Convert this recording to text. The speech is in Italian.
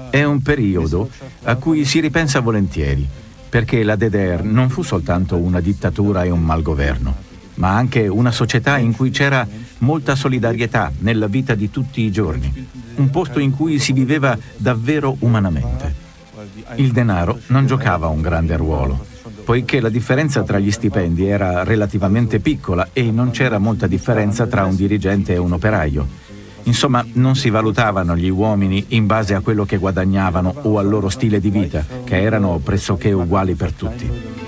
È un periodo a cui si ripensa volentieri, perché la DDR non fu soltanto una dittatura e un malgoverno, ma anche una società in cui c'era molta solidarietà nella vita di tutti i giorni, un posto in cui si viveva davvero umanamente. Il denaro non giocava un grande ruolo, poiché la differenza tra gli stipendi era relativamente piccola e non c'era molta differenza tra un dirigente e un operaio. Insomma, non si valutavano gli uomini in base a quello che guadagnavano o al loro stile di vita, che erano pressoché uguali per tutti.